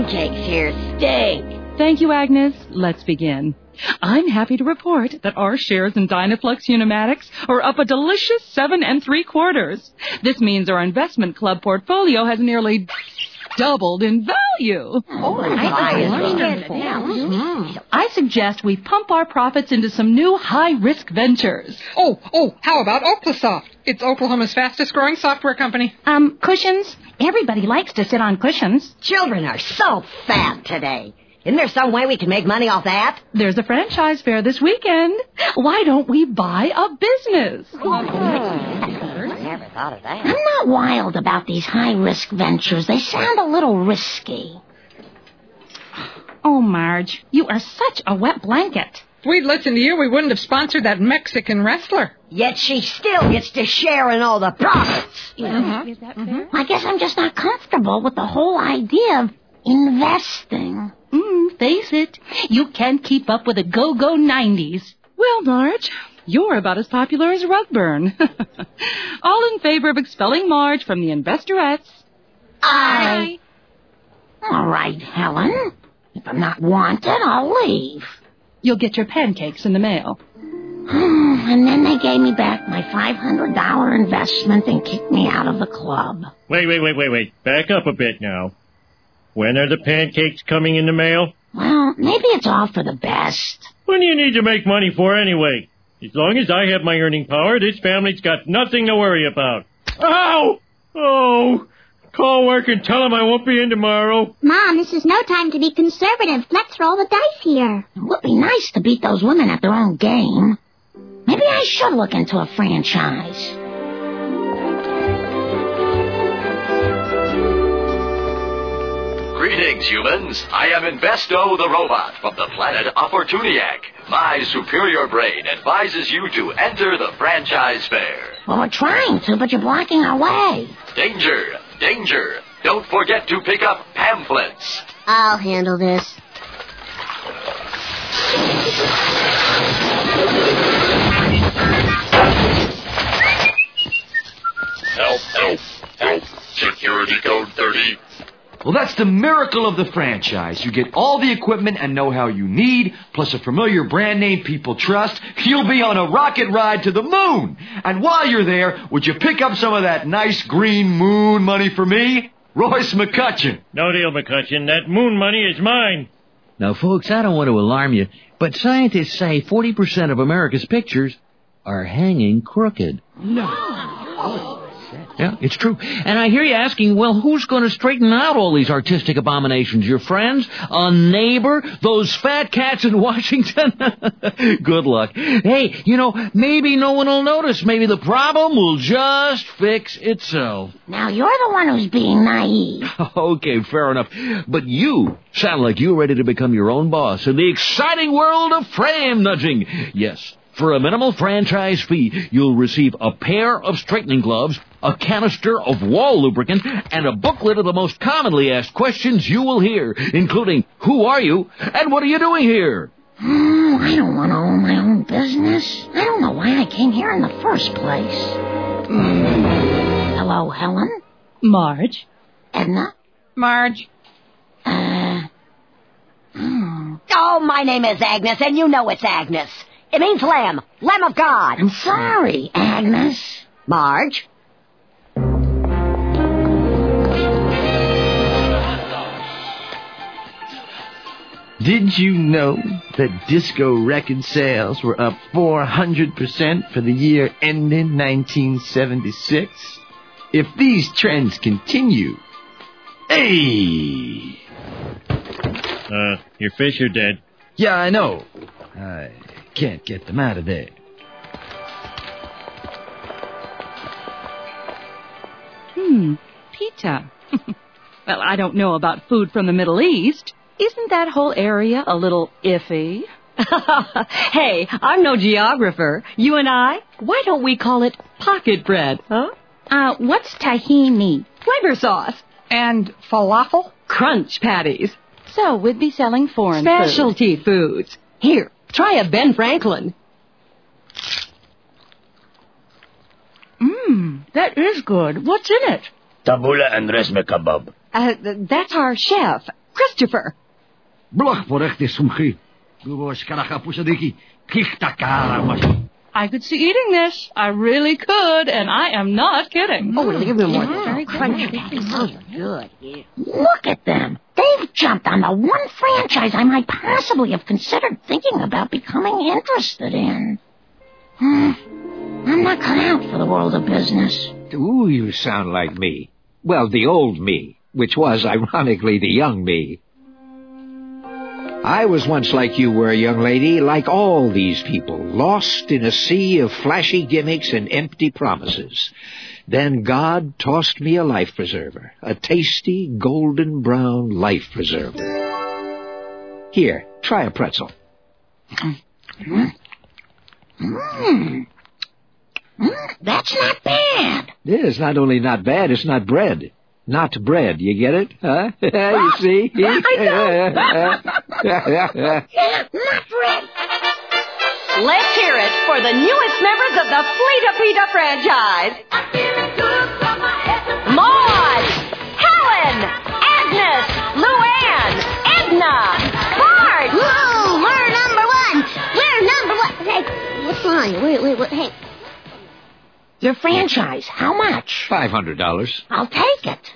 pancakes here stink. Thank you, Agnes. Let's begin. I'm happy to report that our shares in Dynaflux Unomatics are up a delicious 7 3/4. This means our investment club portfolio has nearly doubled in value. I suggest we pump our profits into some new high-risk ventures. Oh, how about Oklasoft? It's Oklahoma's fastest-growing software company. Cushions? Everybody likes to sit on cushions. Children are so fat today. Isn't there some way we can make money off that? There's a franchise fair this weekend. Why don't we buy a business? Never thought of that. I'm not wild about these high-risk ventures. They sound a little risky. Oh, Marge, you are such a wet blanket. If we'd listened to you, we wouldn't have sponsored that Mexican wrestler. Yet she still gets to share in all the profits. Is that fair? I guess I'm just not comfortable with the whole idea of investing. Face it, you can't keep up with the go-go 90s. Well, Marge, you're about as popular as Rugburn. All in favor of expelling Marge from the Investorettes? Aye. All right, Helen. If I'm not wanted, I'll leave. You'll get your pancakes in the mail. And then they gave me back my $500 investment and kicked me out of the club. Wait. Back up a bit now. When are the pancakes coming in the mail? Well, maybe it's all for the best. What do you need to make money for anyway? As long as I have my earning power, this family's got nothing to worry about. Ow! Oh! Call work and tell them I won't be in tomorrow. Mom, this is no time to be conservative. Let's roll the dice here. It would be nice to beat those women at their own game. Maybe I should look into a franchise. Greetings, humans. I am Investo the robot from the planet Opportuniac. My superior brain advises you to enter the franchise fair. Well, we're trying to, but you're blocking our way. Danger! Danger! Don't forget to pick up pamphlets. I'll handle this. Help. Security code 30. Well, that's the miracle of the franchise. You get all the equipment and know-how you need, plus a familiar brand name people trust. You'll be on a rocket ride to the moon. And while you're there, would you pick up some of that nice green moon money for me? Royce McCutcheon. No deal, McCutcheon. That moon money is mine. Now, folks, I don't want to alarm you, but scientists say 40% of America's pictures are hanging crooked. No. Yeah, it's true. And I hear you asking, well, who's going to straighten out all these artistic abominations? Your friends? A neighbor? Those fat cats in Washington? Good luck. Hey, maybe no one will notice. Maybe the problem will just fix itself. Now, you're the one who's being naive. Okay, fair enough. But you sound like you're ready to become your own boss in the exciting world of frame nudging. Yes. For a minimal franchise fee, you'll receive a pair of straightening gloves, a canister of wall lubricant, and a booklet of the most commonly asked questions you will hear, including, who are you, and what are you doing here? I don't want to own my own business. I don't know why I came here in the first place. Hello, Helen? Marge? Edna? Marge. Oh, my name is Agnes, and you know it's Agnes. It means lamb. Lamb of God. I'm sorry, Agnes. Marge? Did you know that disco record sales were up 400% for the year ending 1976? If these trends continue... Hey! Your fish are dead. Yeah, I know. I can't get them out of there. Pita. Well, I don't know about food from the Middle East. Isn't that whole area a little iffy? Hey, I'm no geographer. You and I, why don't we call it pocket bread, huh? What's tahini? Flavor sauce. And falafel? Crunch patties. So we'd be selling foreign Specialty foods. Here, try a Ben Franklin. That is good. What's in it? Tabbouleh and resme kebab. That's our chef. Christopher. Blach, porechty sumchi. I could see eating this. I really could, and I am not kidding. Oh, give me more. Very crunchy. Good. Yeah. Look at them. They've jumped on the one franchise I might possibly have considered thinking about becoming interested in. I'm not cut out for the world of business. Ooh, you sound like me. Well, the old me, which was, ironically, the young me. I was once like you were, young lady, like all these people, lost in a sea of flashy gimmicks and empty promises. Then God tossed me a life preserver, a tasty, golden brown life preserver. Here, try a pretzel. That's not bad. It is not only not bad, it's not bread. Not bread, you get it? Huh? You see? Not bread. Let's hear it for the newest members of the Fleta Peta franchise. Maud, Helen, Agnes, Luann, Edna, Marge. Whoa, we're number one. Hey, what's wrong? Wait, hey. Your franchise, how much? $500. I'll take it.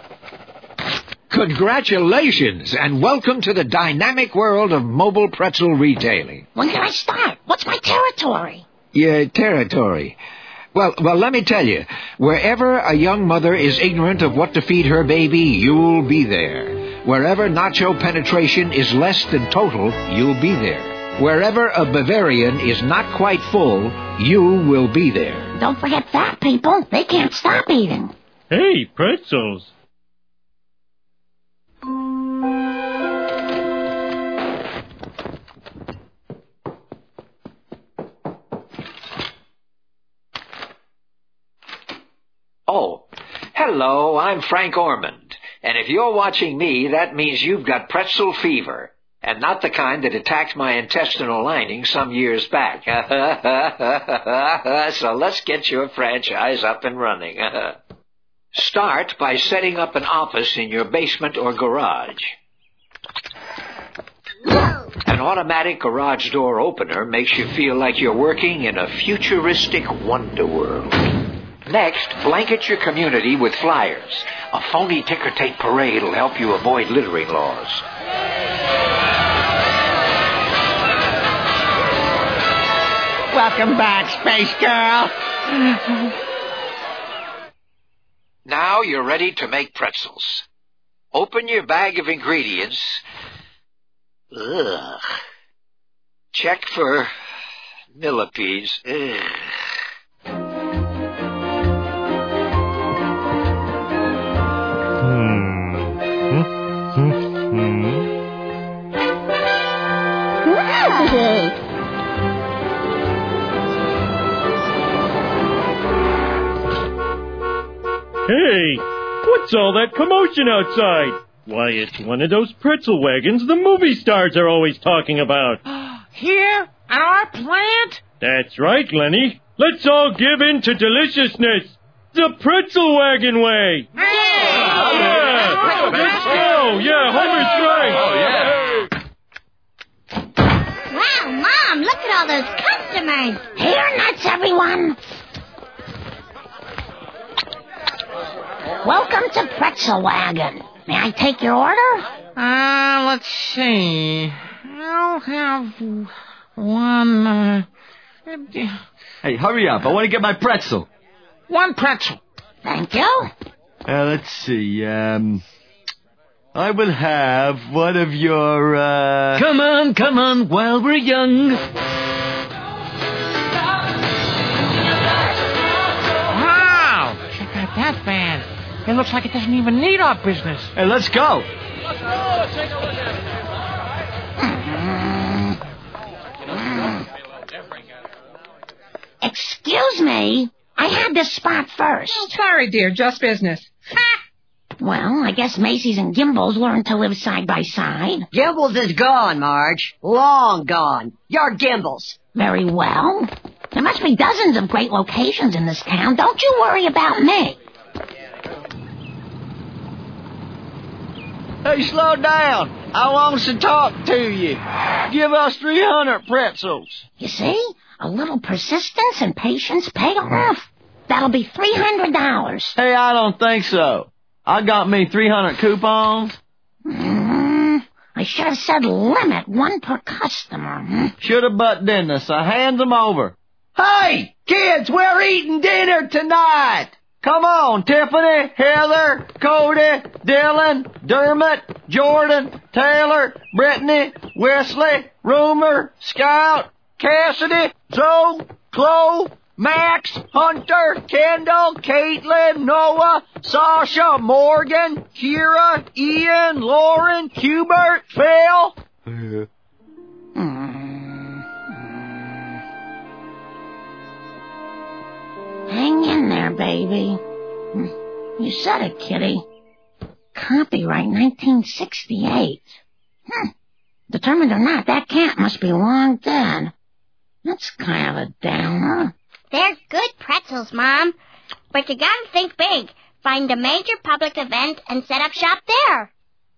Congratulations, and welcome to the dynamic world of mobile pretzel retailing. When can I start? What's my territory? Your territory. Well, let me tell you, wherever a young mother is ignorant of what to feed her baby, you'll be there. Wherever nacho penetration is less than total, you'll be there. Wherever a Bavarian is not quite full, you will be there. Don't forget fat people. They can't stop eating. Hey, pretzels. Oh, hello, I'm Frank Ormond. And if you're watching me, that means you've got pretzel fever. And not the kind that attacked my intestinal lining some years back. So let's get your franchise up and running. Start by setting up an office in your basement or garage. An automatic garage door opener makes you feel like you're working in a futuristic wonder world. Next, blanket your community with flyers. A phony ticker tape parade will help you avoid littering laws. Welcome back, Space Girl. Now you're ready to make pretzels. Open your bag of ingredients. Ugh. Check for millipedes. Ugh. Hey, what's all that commotion outside? Why, it's one of those pretzel wagons the movie stars are always talking about. Here? At our plant? That's right, Lenny. Let's all give in to deliciousness. The pretzel wagon way. Yeah. Let's go. Yeah, Homer's right. Wow, Mom, look at all those customers. Here, nuts, everyone. Welcome to Pretzel Wagon. May I take your order? Let's see. I'll have one, Hey, hurry up. I want to get my pretzel. one pretzel. Thank you. Let's see. I will have one of your, Come on, while we're young. Wow, check out that band. It looks like it doesn't even need our business. Hey, let's go. Excuse me. I had this spot first. Oh, sorry, dear. Just business. Well, I guess Macy's and Gimbals learned to live side by side. Gimbals is gone, Marge. Long gone. You're Gimbals. Very well. There must be dozens of great locations in this town. Don't you worry about me. Hey, slow down. I want to talk to you. Give us 300 pretzels. You see? A little persistence and patience pay off. That'll be $300. Hey, I don't think so. I got me 300 coupons. I should have said limit, one per customer. Should have butted in this, so hand them over. Hey, kids, we're eating dinner tonight. Come on, Tiffany, Heather, Cody, Dylan, Dermot, Jordan, Taylor, Brittany, Wesley, Rumor, Scout, Cassidy, Zoe, Chloe, Max, Hunter, Kendall, Caitlin, Noah, Sasha, Morgan, Kira, Ian, Lauren, Hubert, Phil. Hang in there, baby. You said it, Kitty. Copyright 1968. Determined or not, that cat must be long dead. That's kind of a downer. They're good pretzels, Mom. But you gotta think big. Find a major public event and set up shop there.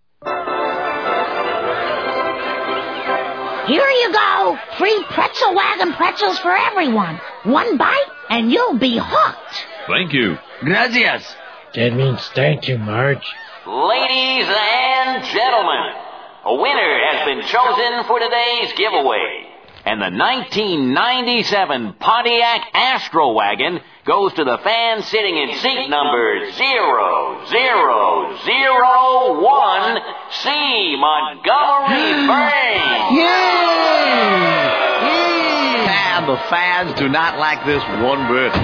Here you go. Free pretzel wagon pretzels for everyone. One bite and you'll be hooked. Thank you. Gracias. That means thank you, Marge. Ladies and gentlemen, a winner has been chosen for today's giveaway. And the 1997 Pontiac Astro Wagon goes to the fan sitting in seat number 0001, C. Montgomery Brain. And the fans do not like this one bit.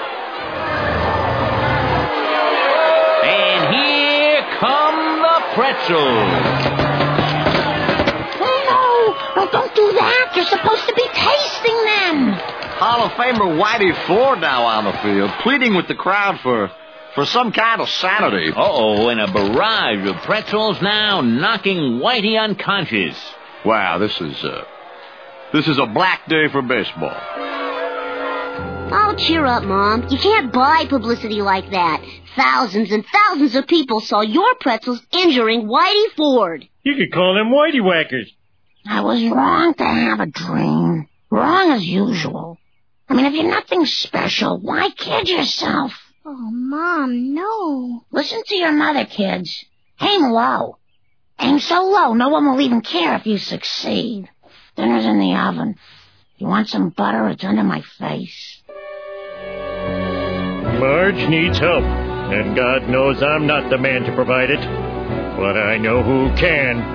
And here come the pretzels. Oh, don't do that. You're supposed to be tasting them. Hall of Famer Whitey Ford now on the field, pleading with the crowd for some kind of sanity. Uh-oh, and a barrage of pretzels now knocking Whitey unconscious. Wow, this is a black day for baseball. Oh, cheer up, Mom. You can't buy publicity like that. Thousands and thousands of people saw your pretzels injuring Whitey Ford. You could call them Whitey Whackers. I was wrong to have a dream. Wrong as usual. I mean, if you're nothing special, why kid yourself? Oh, Mom, no. Listen to your mother, kids. Aim low. Aim so low, no one will even care if you succeed. Dinner's in the oven. You want some butter? It's under my face. Marge needs help, and God knows I'm not the man to provide it. But I know who can.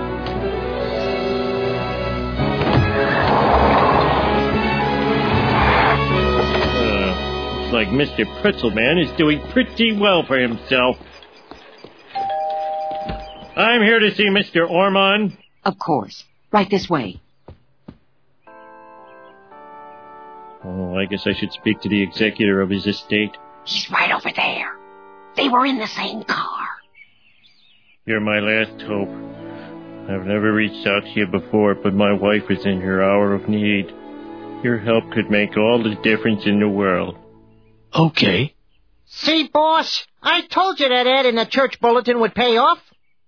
Like Mr. Pretzelman is doing pretty well for himself. I'm here to see Mr. Ormond. Of course. Right this way. Oh, I guess I should speak to the executor of his estate. He's right over there. They were in the same car. You're my last hope. I've never reached out to you before, but my wife is in her hour of need. Your help could make all the difference in the world. Okay. See, boss? I told you that ad in the church bulletin would pay off.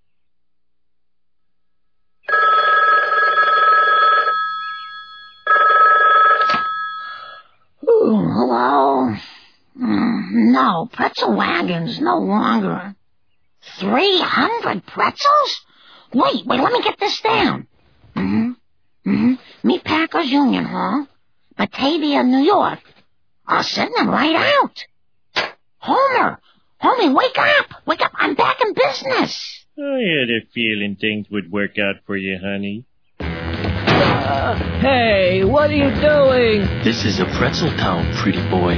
Ooh, hello? No, pretzel wagons, no longer. 300 pretzels? Wait, let me get this down. Meet Packers Union Hall, Batavia, New York. I'll send them right out. Homer! Homie, wake up! Wake up, I'm back in business. I had a feeling things would work out for you, honey. Hey, what are you doing? This is a pretzel town, pretty boy.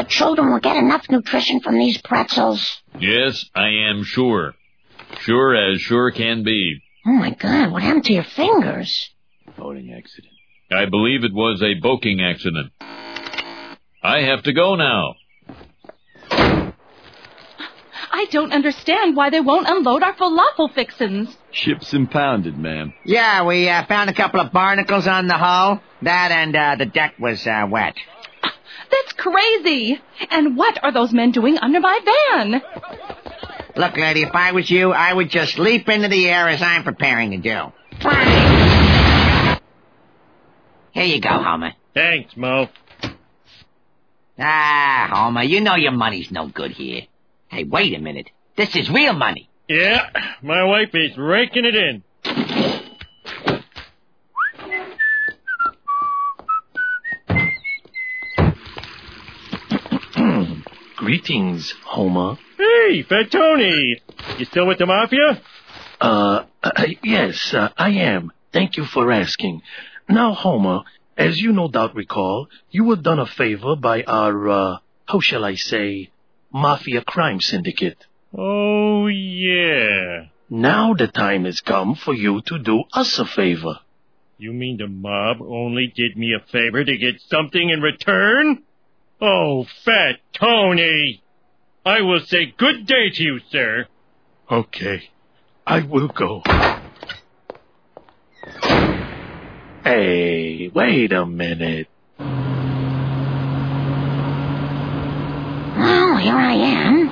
the children will get enough nutrition from these pretzels? Yes, I am sure. Sure as sure can be. Oh, my God, what happened to your fingers? Boating accident. I believe it was a boating accident. I have to go now. I don't understand why they won't unload our falafel fixins. Ship's impounded, ma'am. Yeah, we found a couple of barnacles on the hull. That and the deck was wet. That's crazy. And what are those men doing under my van? Look, lady, if I was you, I would just leap into the air as I'm preparing to do. Here you go, Homer. Thanks, Mo. Ah, Homer, you know your money's no good here. Hey, wait a minute. This is real money. Yeah, my wife is raking it in. Greetings, Homer. Hey, Fat Tony. You still with the Mafia? Yes, I am. Thank you for asking. Now, Homer, as you no doubt recall, you were done a favor by our, how shall I say, Mafia crime syndicate. Oh, yeah. Now the time has come for you to do us a favor. You mean the mob only did me a favor to get something in return? Oh, Fat Tony. I will say good day to you, sir. Okay, I will go. Hey, wait a minute. Well, here I am.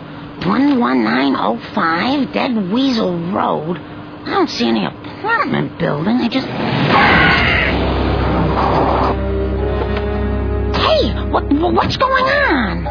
11905 Dead Weasel Road. I don't see any apartment building. I just... Hey, what's going on?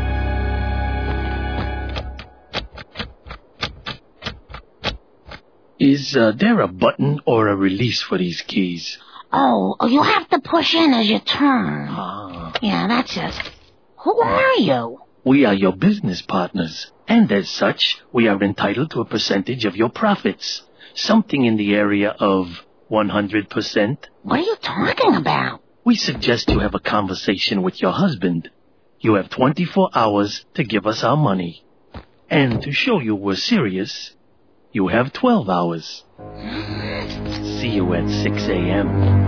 Is there a button or a release for these keys? Oh, you have to push in as you turn. Yeah, that's it. Who are you? We are your business partners, and as such, we are entitled to a percentage of your profits. Something in the area of 100%. What are you talking about? We suggest you have a conversation with your husband. You have 24 hours to give us our money. And to show you we're serious, you have 12 hours. See you at 6 a.m.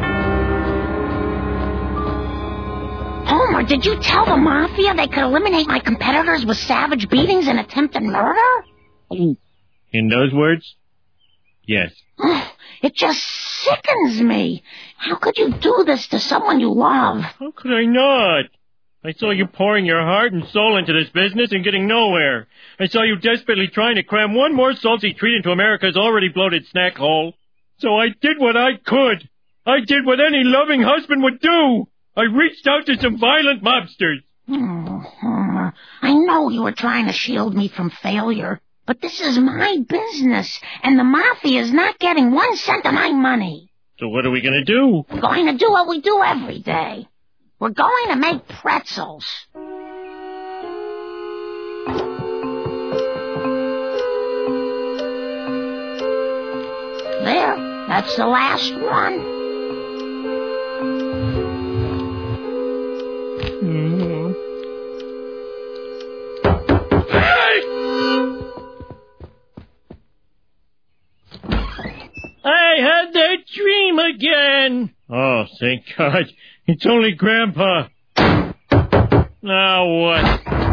Homer, did you tell the Mafia they could eliminate my competitors with savage beatings and attempted murder? In those words? Yes. It just sickens me. How could you do this to someone you love? How could I not? I saw you pouring your heart and soul into this business and getting nowhere. I saw you desperately trying to cram one more salty treat into America's already bloated snack hole. So I did what I could. I did what any loving husband would do. I reached out to some violent mobsters. Homer, I know you were trying to shield me from failure, but this is my business, and the Mafia is not getting 1 cent of my money. So what are we going to do? We're going to do what we do every day. We're going to make pretzels. There, that's the last one. I had that dream again. Oh, thank God. It's only Grandpa. Now what?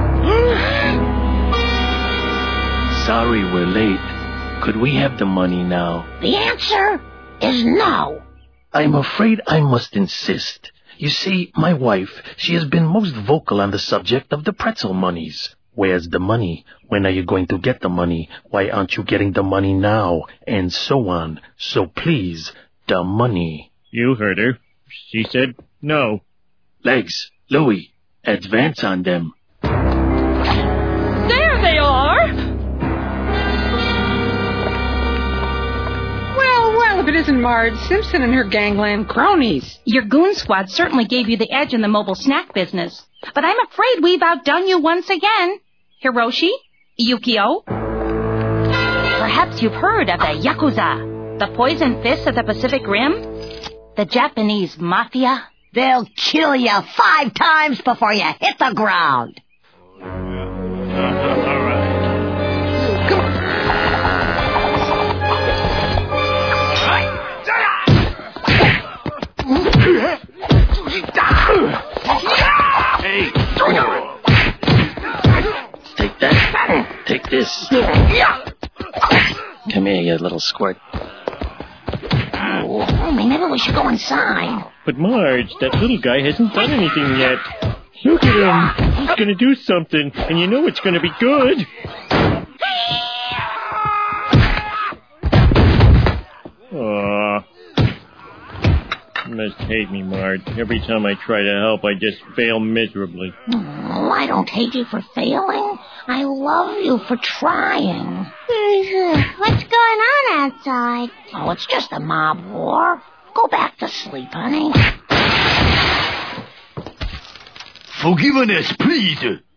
Sorry we're late. Could we have the money now? The answer is no. I'm afraid I must insist. You see, my wife, she has been most vocal on the subject of the pretzel monies. Where's the money? When are you going to get the money? Why aren't you getting the money now? And so on. So please, the money. You heard her. She said no. Legs, Louie, advance on them. There they are! Well, if it isn't Marge Simpson and her gangland cronies. Your goon squad certainly gave you the edge in the mobile snack business. But I'm afraid we've outdone you once again. Hiroshi? Yukio? Perhaps you've heard of the Yakuza, the poison fists of the Pacific Rim? The Japanese Mafia? They'll kill you 5 times before you hit the ground. All right. Come on. Hey! Take that. Take this. Come here, you little squirt. Oh, maybe we should go inside. But Marge, that little guy hasn't done anything yet. Look at him. He's going to do something, and you know it's going to be good. Aw. You must hate me, Marge. Every time I try to help, I just fail miserably. Oh, I don't hate you for failing. I love you for trying. What's going on outside? Oh, it's just a mob war. Go back to sleep, honey. Forgiveness, please.